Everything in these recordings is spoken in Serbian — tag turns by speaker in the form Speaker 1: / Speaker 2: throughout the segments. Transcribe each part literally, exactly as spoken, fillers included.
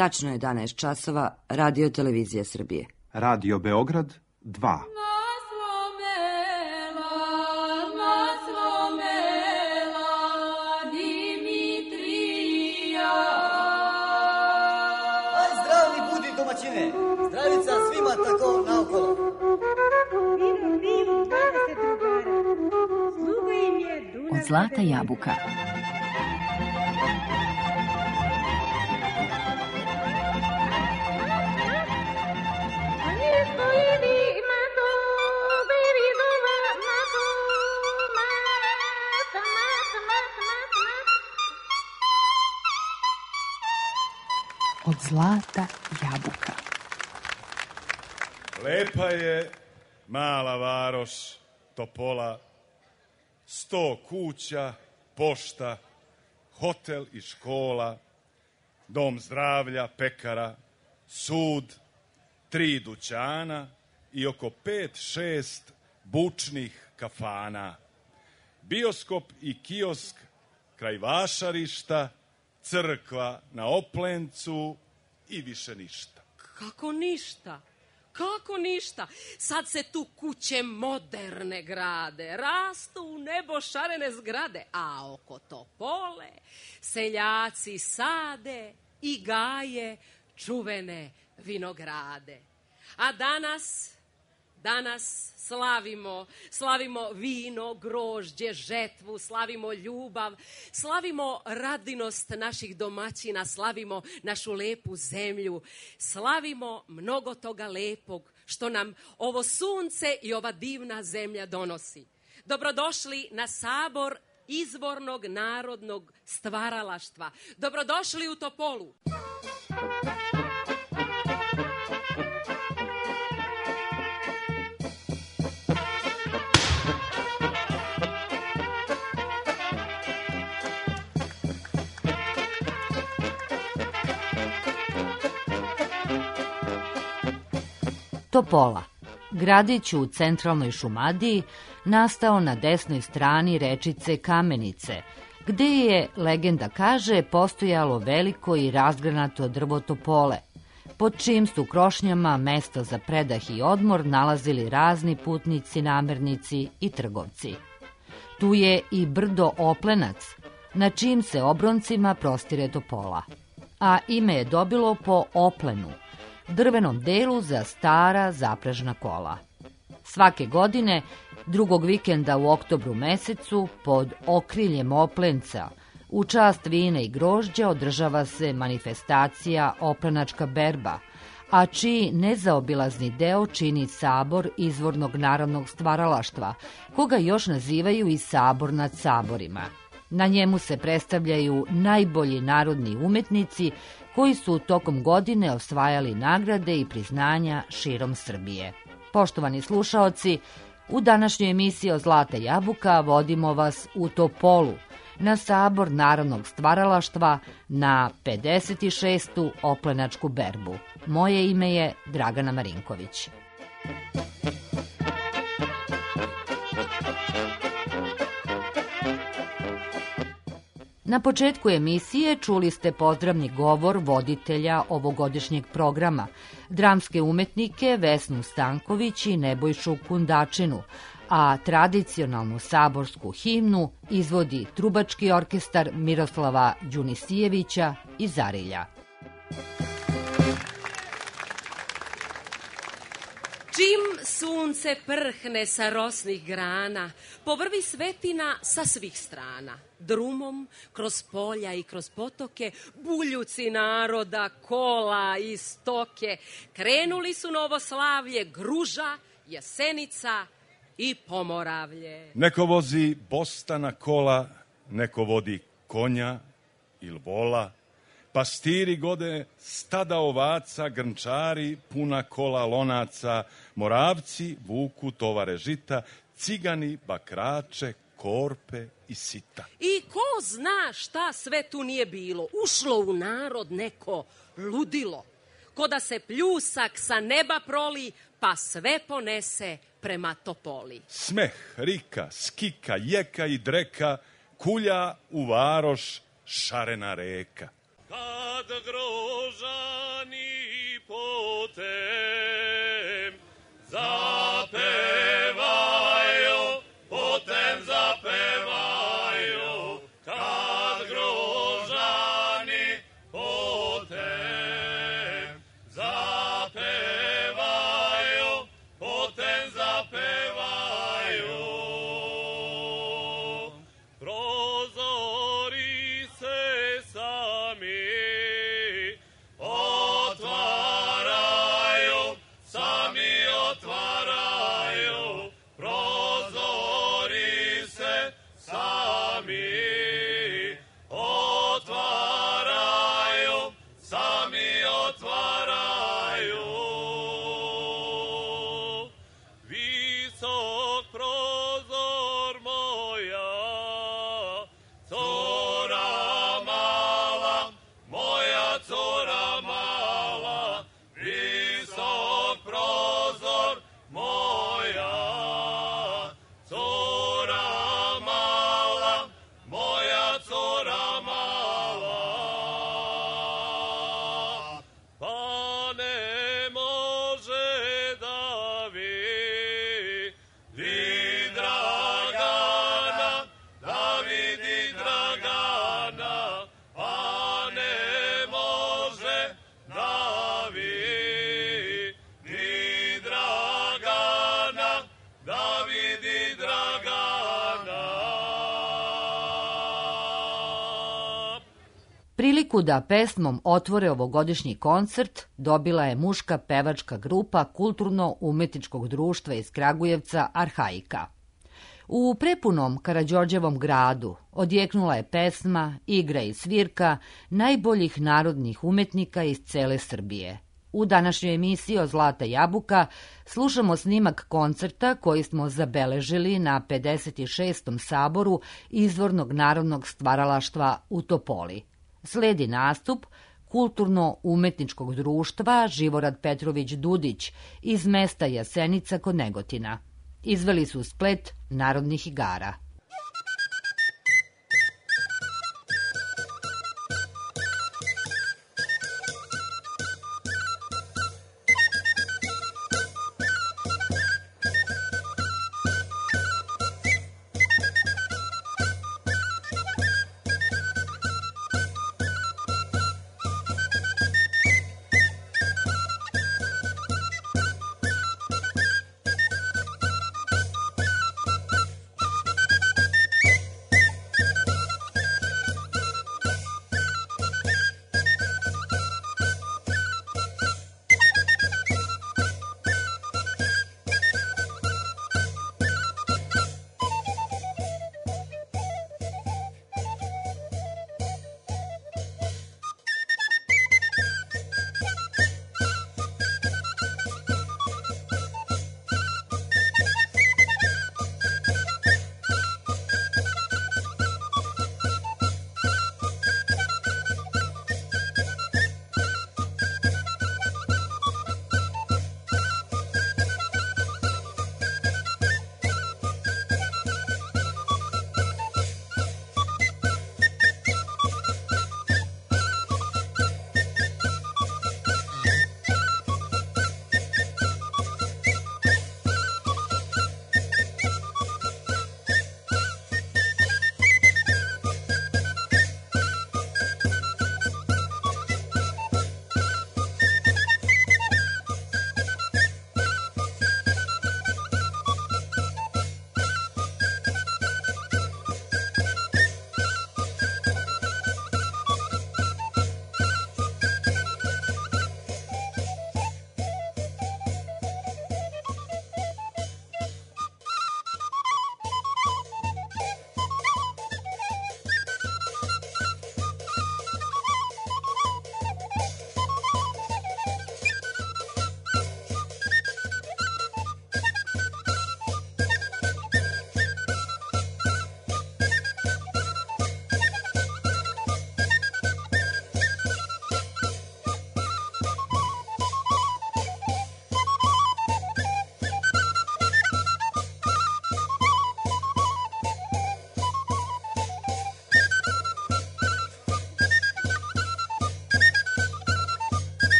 Speaker 1: Tačno je jedanaest časova, Radio Televizija Srbije.
Speaker 2: Radio Beograd dva.
Speaker 3: Zdravica svima tako naokolo.
Speaker 4: Od zlata jabuka. Od zlata jabuka.
Speaker 5: Lepa je mala varoš Topola, sto kuća, pošta, hotel i škola, dom zdravlja, pekara, sud, tri dućana i oko pet, šest bučnih kafana, bioskop i kiosk kraj vašarišta, crkva na Oplencu i više ništa.
Speaker 6: Kako ništa? Kako ništa? Sad se tu kuće moderne grade, rastu u nebo šarene zgrade, a oko Topole seljaci sade i gaje čuvene vinograde. A danas, danas slavimo, slavimo vino, grožđe, žetvu, slavimo ljubav, slavimo radinost naših domaćina, slavimo našu lepu zemlju, slavimo mnogo toga lepog što nam ovo sunce i ova divna zemlja donosi. Dobrodošli na sabor izvornog narodnog stvaralaštva. Dobrodošli u Topolu.
Speaker 4: Topola, gradić u centralnoj Šumadiji, nastao na desnoj strani rečice Kamenice, gde je, legenda kaže, postojalo veliko i razgranato drvo topole, pod čijim su krošnjama mesto za predah i odmor nalazili razni putnici, namernici i trgovci. Tu je i brdo Oplenac, na čijim se obroncima prostire Topola, a ime je dobilo po Oplenu, drvenom delu za stara zaprežna kola. Svake godine, drugog vikenda u oktobru mesecu, pod okriljem Oplenca, u čast vina i grožđa održava se manifestacija Oplenačka berba, a čiji nezaobilazni deo čini sabor izvornog narodnog stvaralaštva, koga još nazivaju i sabor nad saborima. Na njemu se predstavljaju najbolji narodni umetnici koji su tokom godine osvajali nagrade i priznanja širom Srbije. Poštovani slušaoci, u današnjoj emisiji od Zlata jabuka vodimo vas u Topolu, na sabor narodnog stvaralaštva na pedeset šestu Oplenačku berbu. Moje ime je Dragana Marinković. Na početku emisije čuli ste pozdravni govor voditelja ovogodišnjeg programa, dramske umetnike Vesnu Stanković i Nebojšu Kundačinu, a tradicionalnu saborsku himnu izvodi trubački orkestar Miroslava Đunisijevića iz Arilja.
Speaker 6: Čim sunce prhne sa rosnih grana, povrvi svetina sa svih strana. Drumom, kroz polja i kroz potoke, buljuci naroda, kola i stoke, krenuli su Novoslavlje, Gruža, Jasenica i Pomoravlje.
Speaker 5: Neko vozi bostana kola, neko vodi konja il vola, pastiri gode stada ovaca, grnčari puna kola lonaca, Moravci vuku tovare žita, cigani bakrače, korpe i sita.
Speaker 6: I ko zna šta sve tu nije bilo, ušlo u narod neko ludilo, ko da se pljusak sa neba proli, pa sve ponese prema Topoli.
Speaker 5: Smeh, rika, skika, jeka i dreka, kulja u varoš šarena reka. Kad groža
Speaker 7: otvaraju. Visok prozor moja, cura mala, moja cura mala, visok prozor moja, cura mala, moja cura mala. Pa ne može da vidi Dragana, da vidi Dragana, pa ne može da vidi Dragana, da vidi Dragana.
Speaker 4: Priliku da pesmom otvore ovogodišnji koncert dobila je muška pevačka grupa Kulturno-umetničkog društva iz Kragujevca Arhaika. U prepunom Karađorđevom gradu odjeknula je pesma, igra i svirka najboljih narodnih umetnika iz cele Srbije. U današnjoj emisiji o Zlata jabuka slušamo snimak koncerta koji smo zabeležili na pedeset šestom saboru Izvornog narodnog stvaralaštva u Topoli. Sledi nastup Kulturno-umetničkog društva Živorad Petrović Dudić iz mesta Jasenica kod Negotina. Izveli su splet narodnih igara.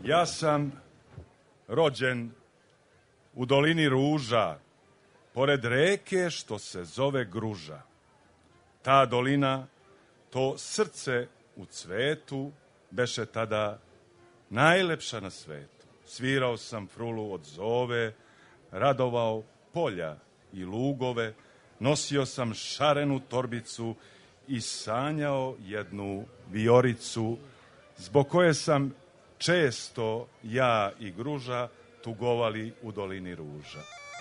Speaker 5: Ja sam rođen u dolini Ruža, pored reke što se zove Gruža. Ta dolina, to srce u cvetu, beše tada najlepša na svetu. Svirao sam frulu od zove, radovao polja i lugove, nosio sam šarenu torbicu i sanjao jednu vijoricu, zbog koje sam često ja i Gruža tugovali u dolini Ruža.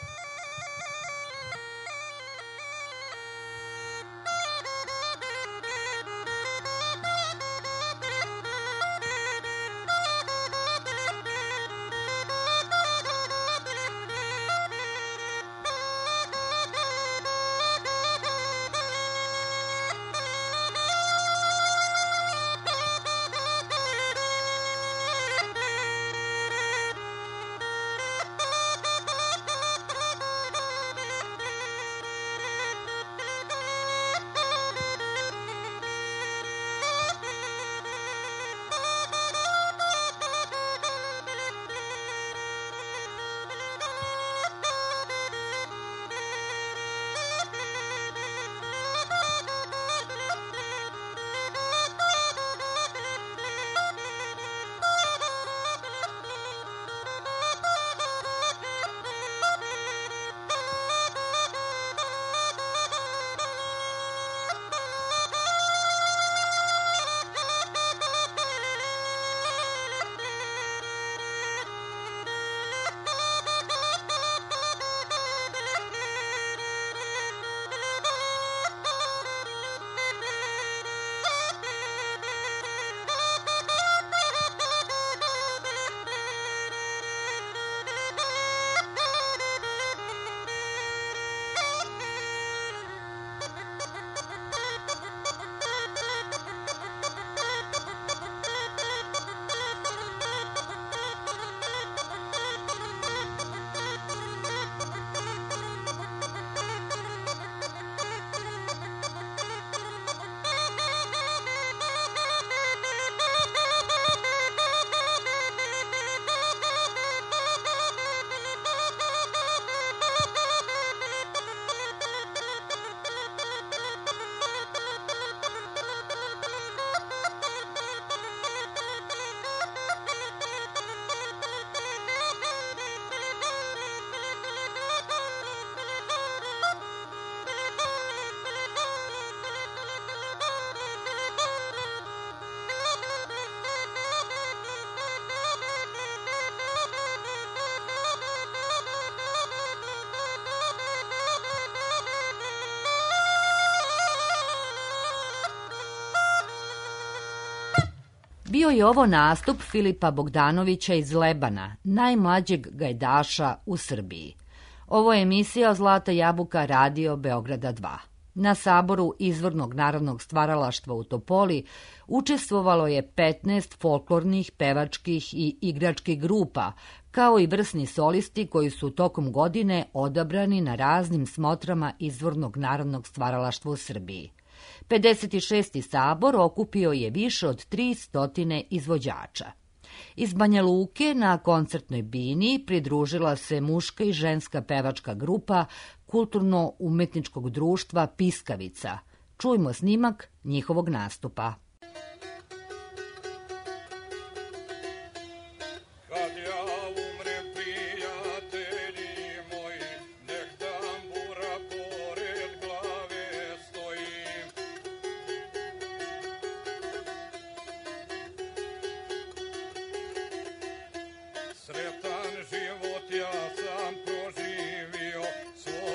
Speaker 4: Bio je ovo nastup Filipa Bogdanovića iz Lebana, najmlađeg gajdaša u Srbiji. Ovo je emisija Zlata jabuka Radio Beograda dva. Na saboru izvornog narodnog stvaralaštva u Topoli učestvovalo je petnaest folklornih, pevačkih i igračkih grupa, kao i vrsni solisti koji su tokom godine odabrani na raznim smotrama izvornog narodnog stvaralaštva u Srbiji. pedeset šesti sabor okupio je više od tri stotine izvođača. Iz Banja Luke na koncertnoj bini pridružila se muška i ženska pevačka grupa Kulturno-umetničkog društva Piskavica. Čujmo snimak njihovog nastupa.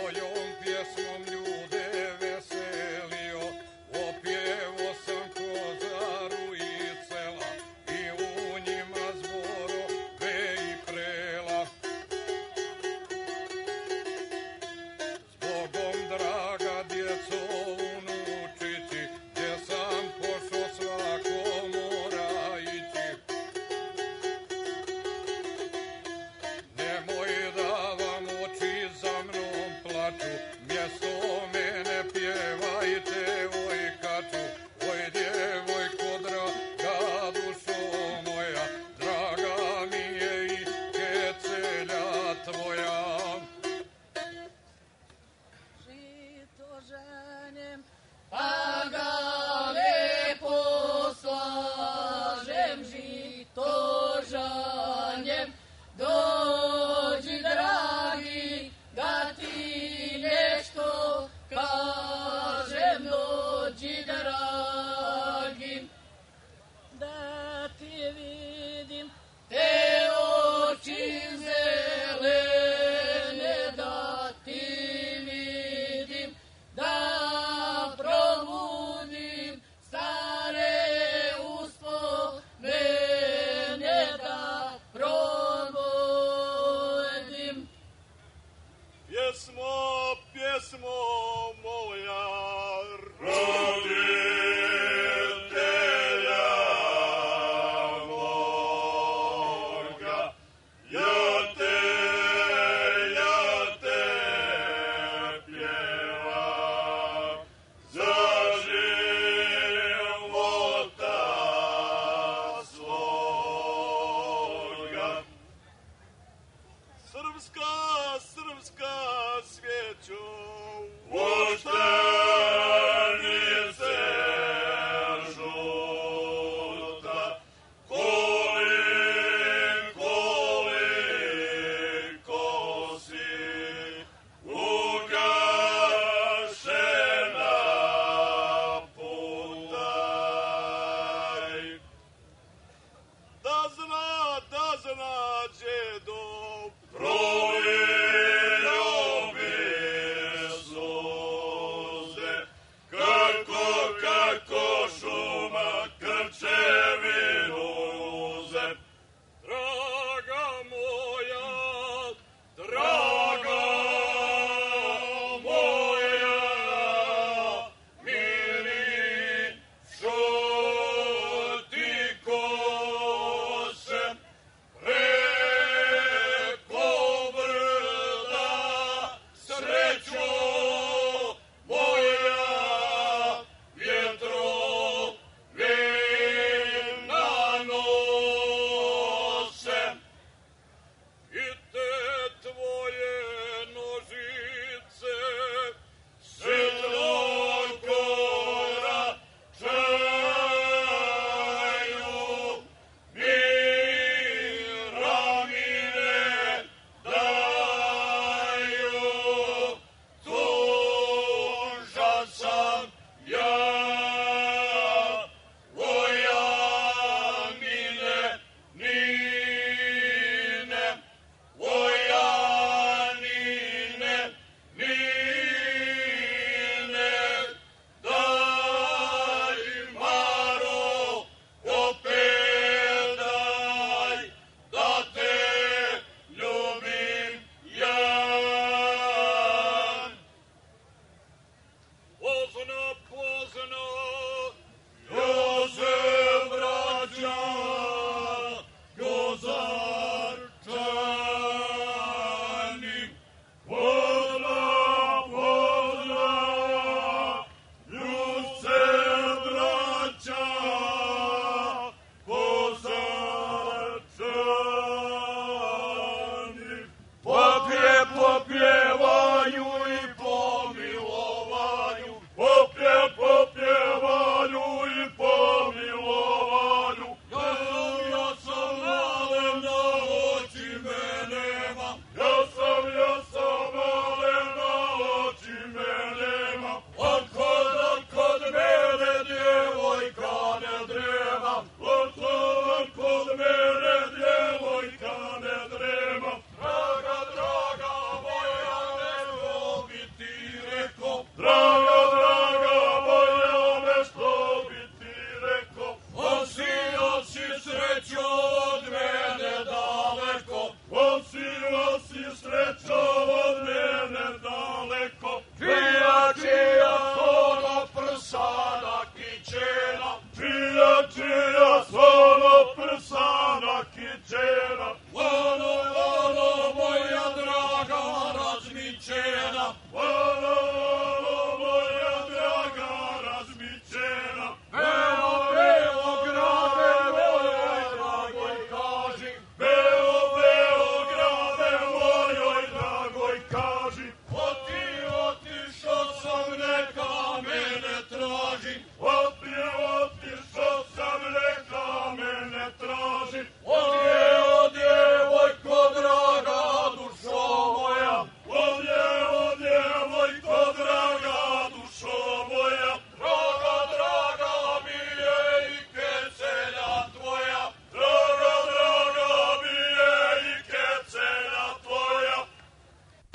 Speaker 7: Svojom pjesmom ljude veselio, opjevo sam ko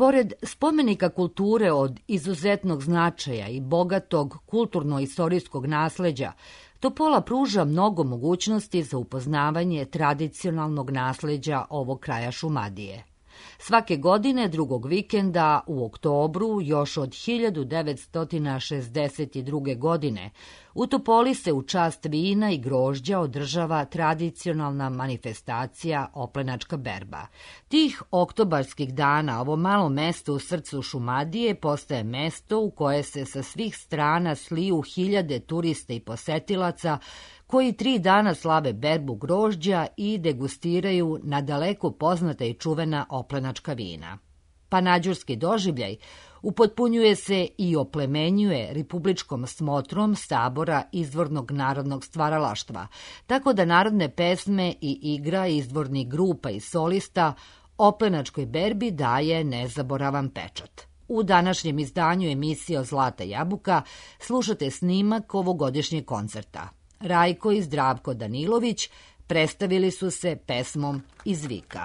Speaker 4: Pored spomenika kulture od izuzetnog značaja i bogatog kulturno-istorijskog nasleđa, Topola pruža mnogo mogućnosti za upoznavanje tradicionalnog nasleđa ovog kraja Šumadije. Svake godine drugog vikenda u oktobru, još od hiljadu devetsto šezdeset druge. godine, u Topoli se u čast vina i grožđa održava tradicionalna manifestacija Oplenačka berba. Tih oktobarskih dana ovo malo mesto u srcu Šumadije postaje mesto u koje se sa svih strana sliju hiljade turista i posetilaca koji tri dana slave berbu grožđa i degustiraju nadaleko poznata i čuvena oplenačka vina. Panađurski doživljaj upotpunjuje se i oplemenjuje republičkom smotrom Sabora izvornog narodnog stvaralaštva, tako da narodne pesme i igra izvornih grupa i solista oplenačkoj berbi daje nezaboravan pečat. U današnjem izdanju emisije o Zlata jabuka slušate snimak ovogodišnjeg koncerta. Rajko i Zdravko Danilović predstavili su se pesmom iz Vika.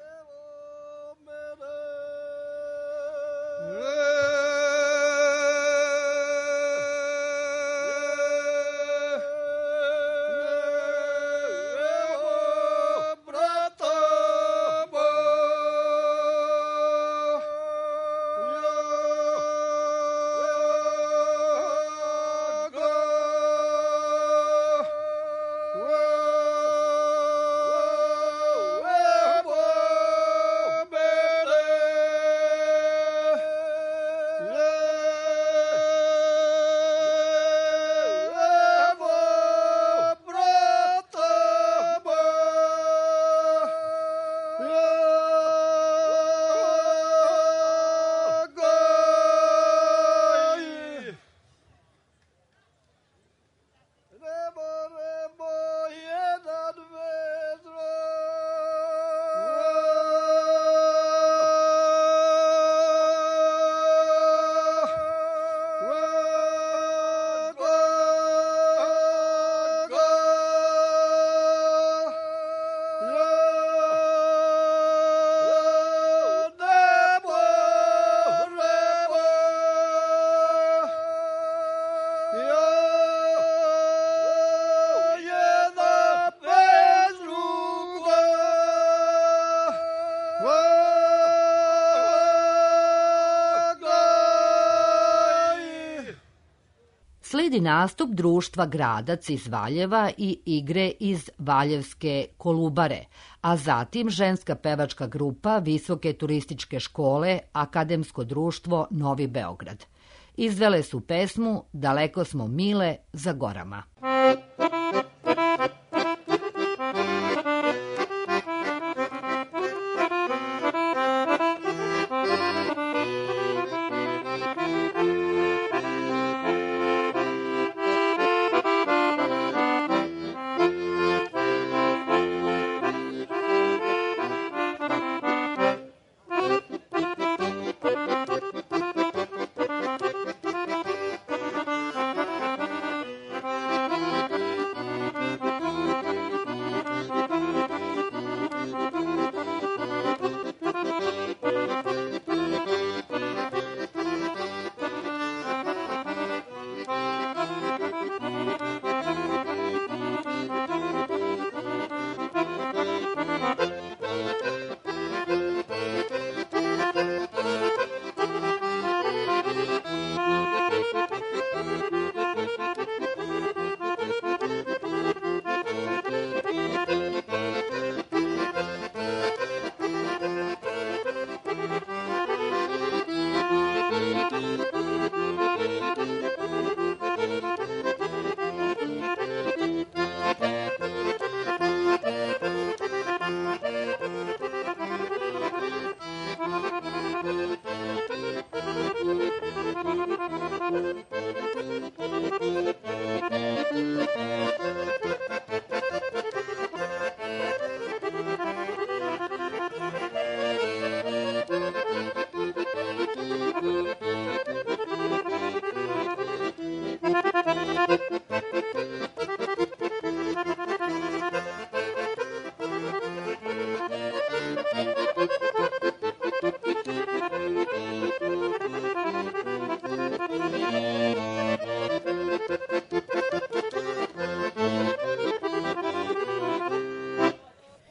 Speaker 4: Sledi nastup društva Gradac iz Valjeva i igre iz Valjevske Kolubare, a zatim ženska pevačka grupa Visoke turističke škole Akademsko društvo Novi Beograd. Izvele su pesmu Daleko smo mile za gorama.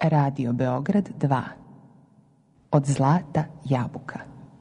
Speaker 8: Radio Beograd dva. Od zlata jabuka.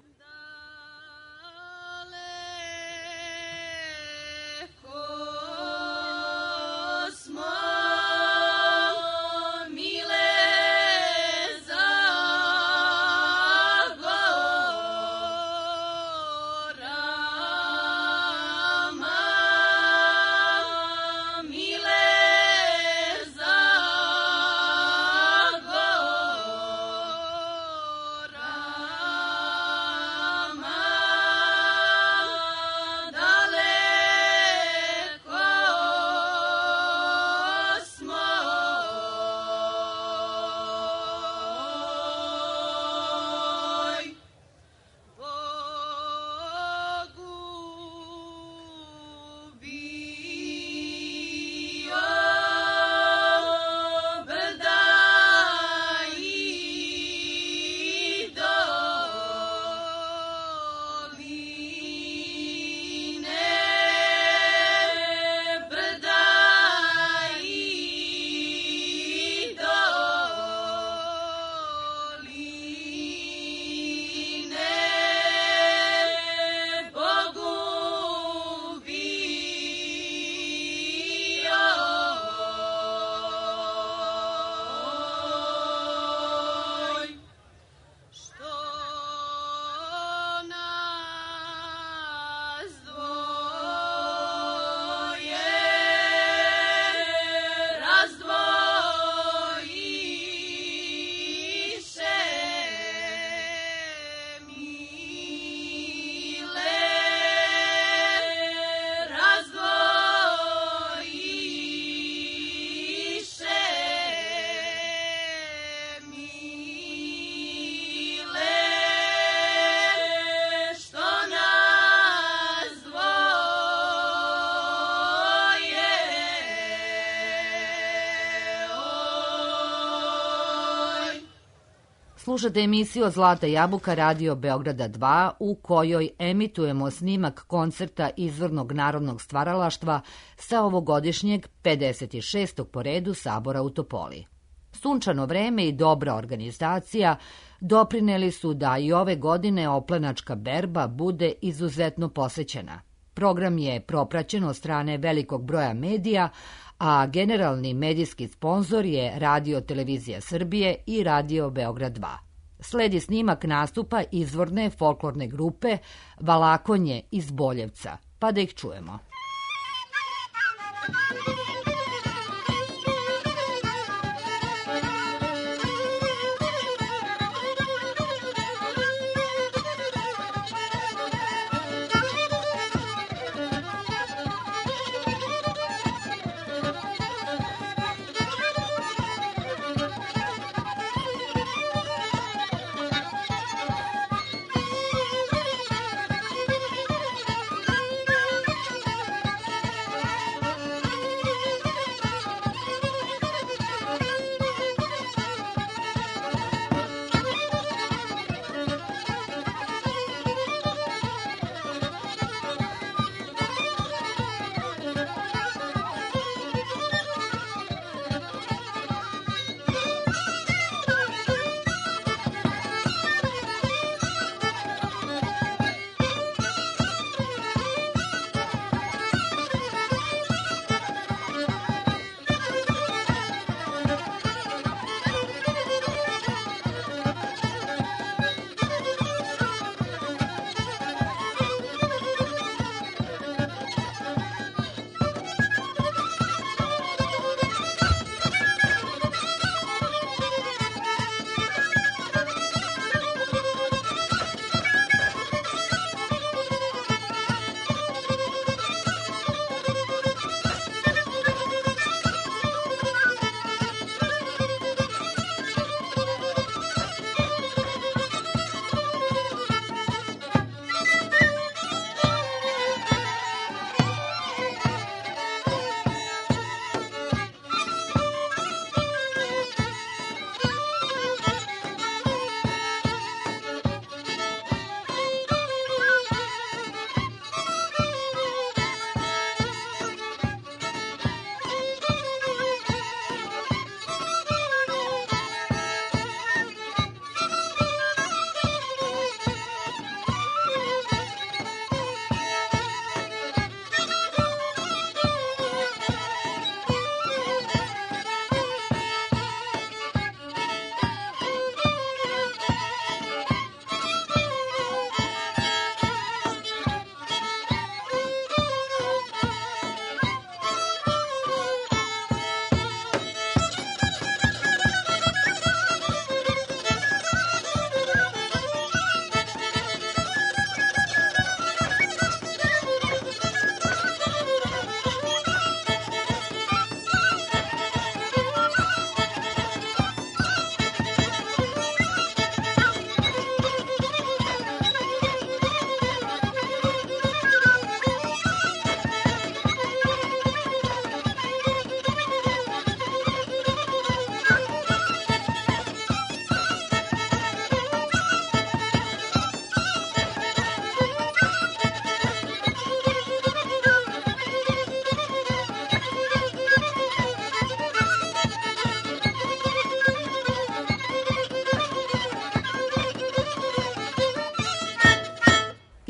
Speaker 4: Slušate emisiju Zlata jabuka Radio Beograda dva u kojoj emitujemo snimak koncerta izvornog narodnog stvaralaštva sa ovogodišnjeg pedeset šestog po redu Sabora u Topoli. Sunčano vreme i dobra organizacija doprineli su da i ove godine oplenačka berba bude izuzetno posećena. Program je propraćen od strane velikog broja medija, a generalni medijski sponzor je Radio Televizija Srbije i Radio Beograd dva. Sledi snimak nastupa izvorne folklorne grupe Valakonje iz Boljevca, pa da ih čujemo.
Speaker 9: Thank you.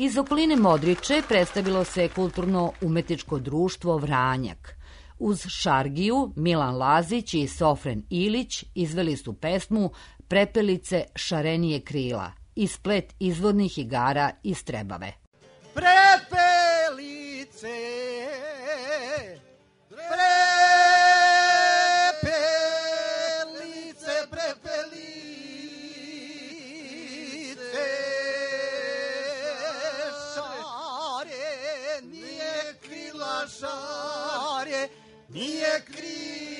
Speaker 4: Iz okoline Modriče predstavilo se kulturno-umetničko društvo Vranjak. Uz Šargiju, Milan Lazić i Sofren Ilić izveli su pesmu Prepelice šarenije krila i splet izvodnih igara iz Trebave.
Speaker 3: Prepelice, prepelice, prepelice, šare, nije krila šare, nije krilo,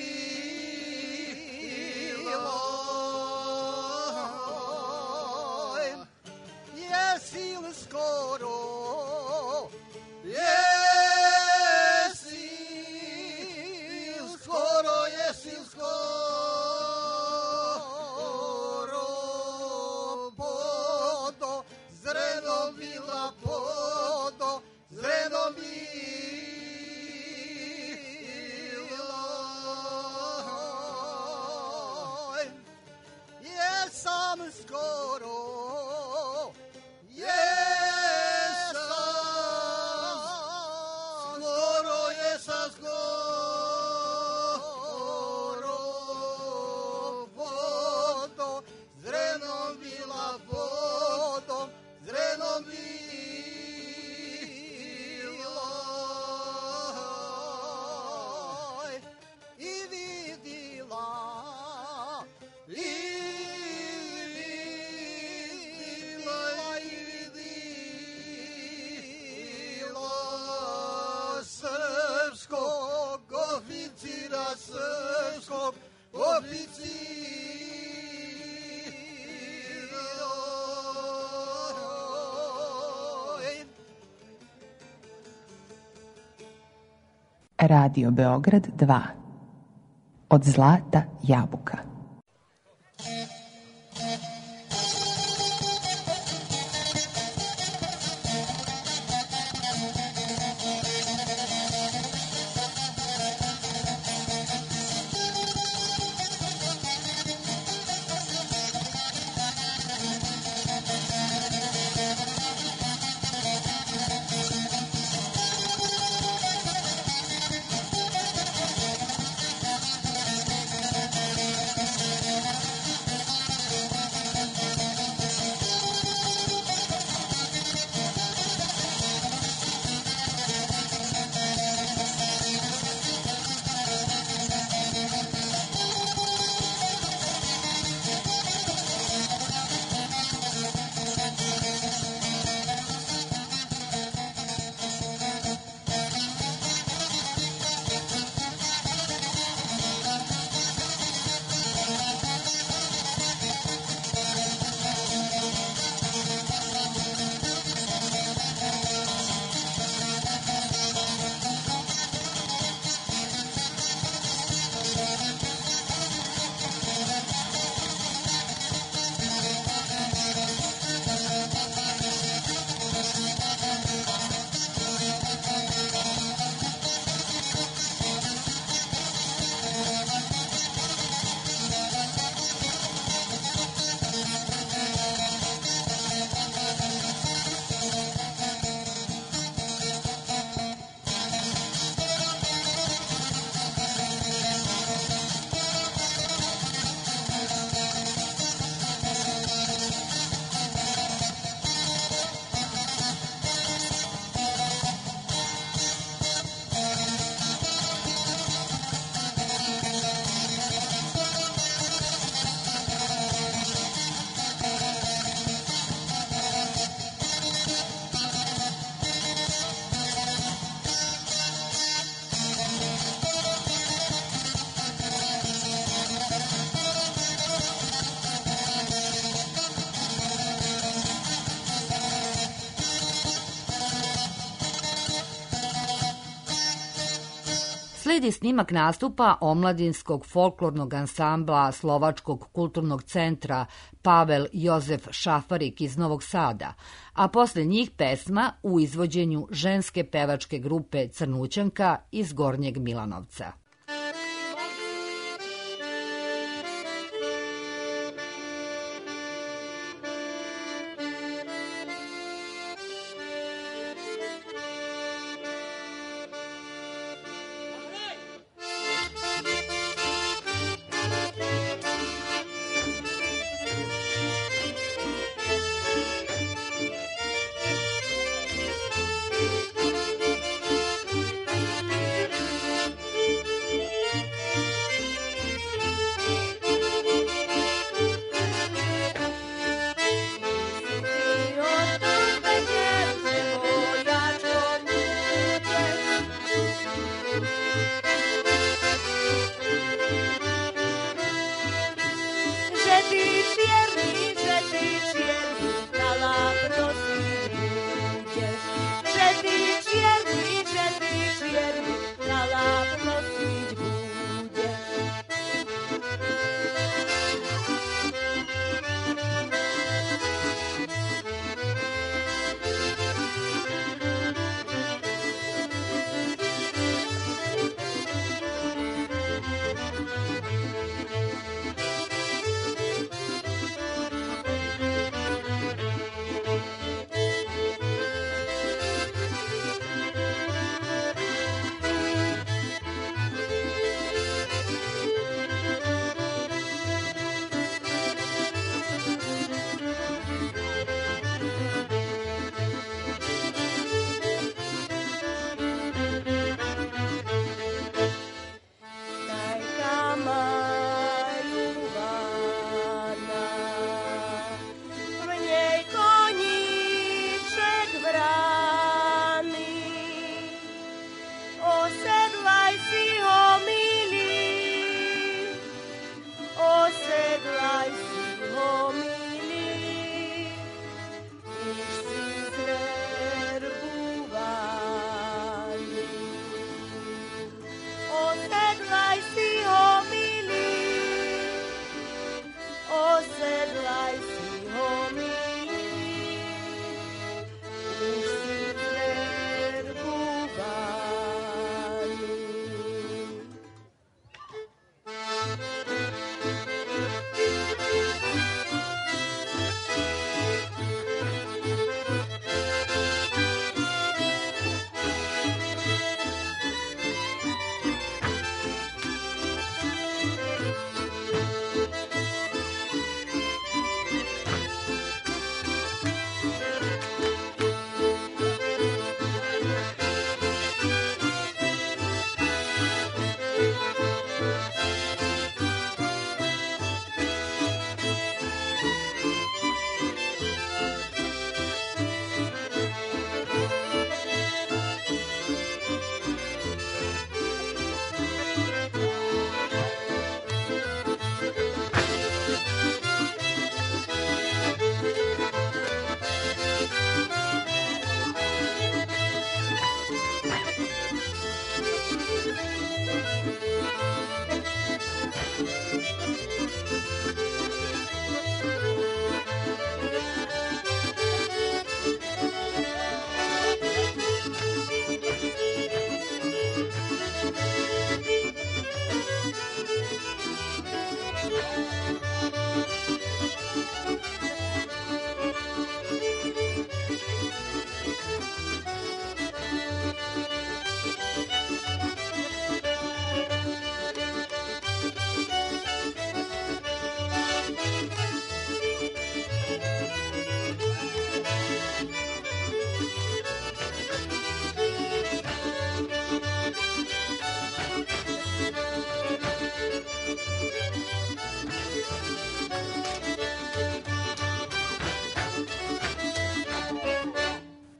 Speaker 3: jesi li skoro, jesi li skoro, jesi li skoro, podo, zredom bila podo, zredom bila. Jesam skoro, jesam skoro, jesam skoro, vodom, zrenom bila vodom, zrenom bila. I vidila, i srpskog oficira.
Speaker 8: Radio Beograd dva. Od zlata jabuka.
Speaker 4: Sledi snimak nastupa omladinskog folklornog ansambla Slovačkog kulturnog centra Pavel Jozef Šafarik iz Novog Sada, a posle njih pesma u izvođenju ženske pevačke grupe Crnućanka iz Gornjeg Milanovca.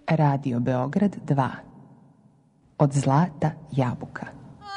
Speaker 8: Radio Beograd dva. Od zlata jabuka.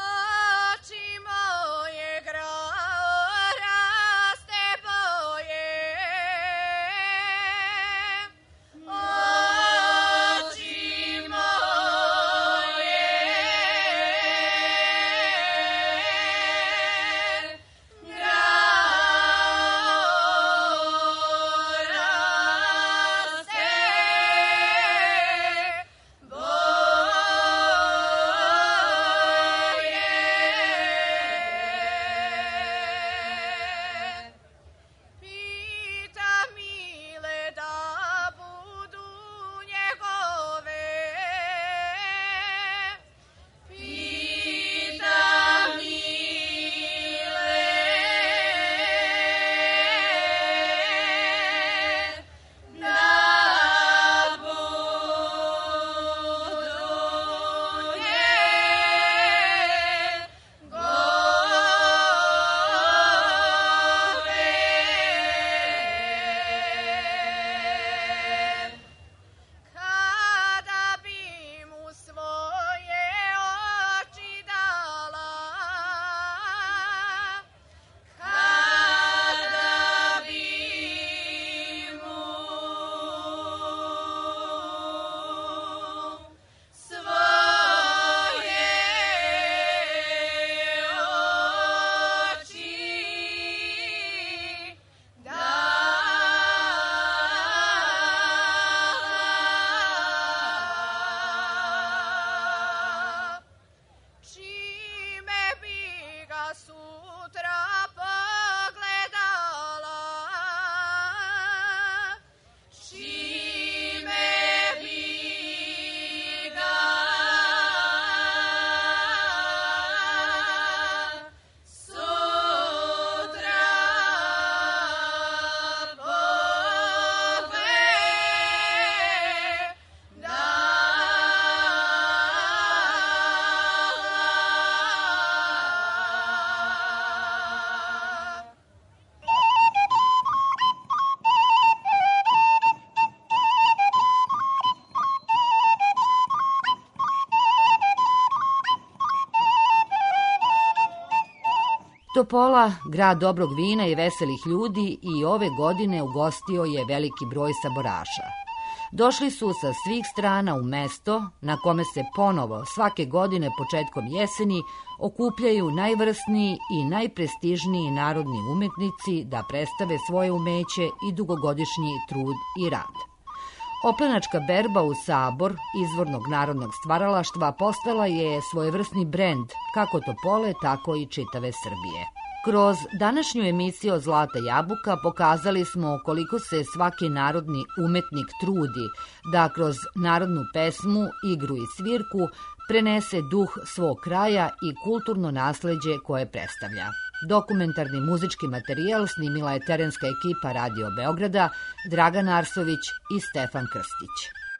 Speaker 4: Topola, grad dobrog vina i veselih ljudi, i ove godine ugostio je veliki broj saboraša. Došli su sa svih strana u mesto na kome se ponovo svake godine početkom jeseni okupljaju najvrsniji i najprestižniji narodni umetnici da predstave svoje umeće i dugogodišnji trud i rad. Oplenačka berba u Sabor izvornog narodnog stvaralaštva postala je svojevrsni brend kako Topole, tako i čitave Srbije. Kroz današnju emisiju od Zlata jabuka pokazali smo koliko se svaki narodni umetnik trudi da kroz narodnu pesmu, igru i svirku prenese duh svog kraja i kulturno nasleđe koje predstavlja. Dokumentarni muzički materijal snimila je terenska ekipa Radio Beograda, Dragan Arsović i Stefan Krstić.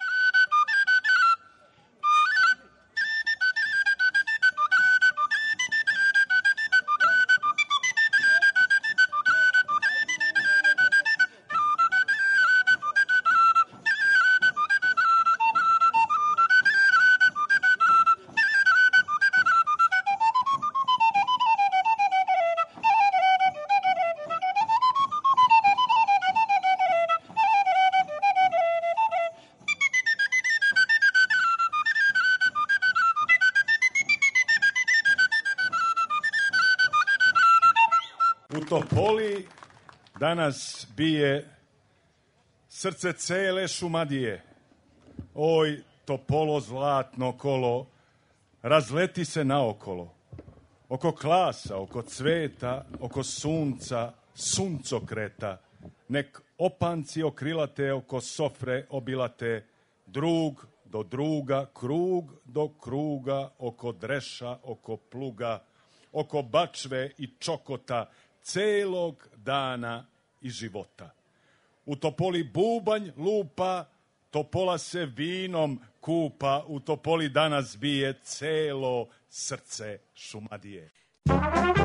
Speaker 5: U Topoli danas bije srce cele Šumadije. Oj, Topolo zlatno kolo, razleti se naokolo. Oko klasa, oko cveta, oko sunca, suncokreta. Nek opanci okrilate oko sofre obilate, drug do druga, krug do kruga, oko dreša, oko pluga, oko bačve i čokota, celog dana i života. U Topoli bubanj lupa, Topola se vinom kupa, u Topoli danas bije celo srce Šumadije.